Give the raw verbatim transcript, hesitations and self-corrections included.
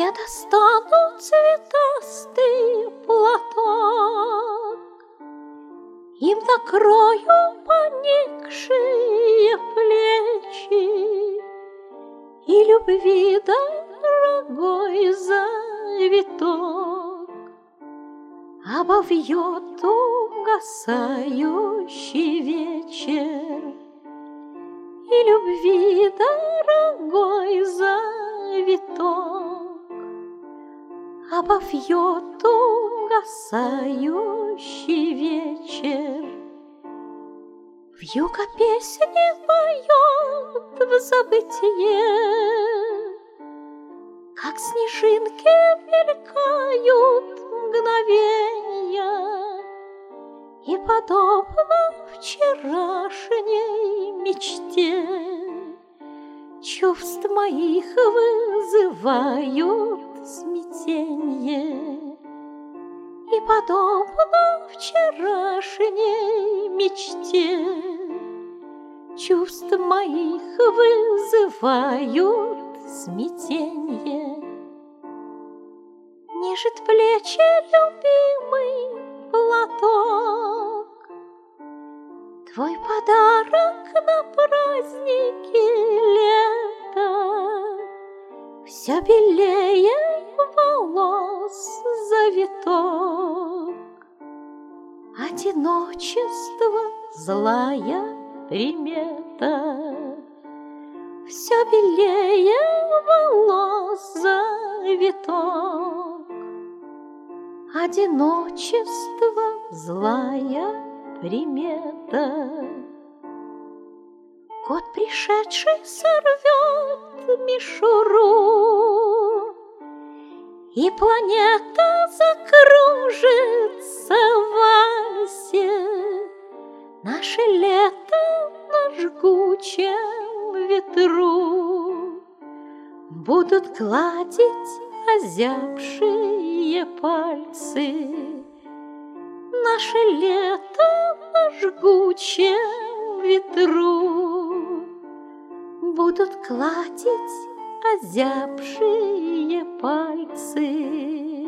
Я достану цветастый платок, им накрою поникшие плечи, и любви дорогой завиток обовьет угасающий вечер, и любви дорогой завиток обовьет угасающий вечер. Вьюга песни поет в забытие, как снежинки мелькают мгновенья, и подобно вчерашней мечте чувств моих вызывают смятенье, и подобно вчерашней мечте чувств моих вызывают смятенье. Нежит плечи любимый платок, твой подарок на праздники лета. Все белее волос завиток, одиночество злая примета. Все белее волос завиток, одиночество злая примета. Год пришедший сорвет мишуру, и планета закружится в вальсе. Наше лето на жгучем ветру будут гладить озябшие пальцы. Наше лето на жгучем ветру будут гладить озябшие пальцы.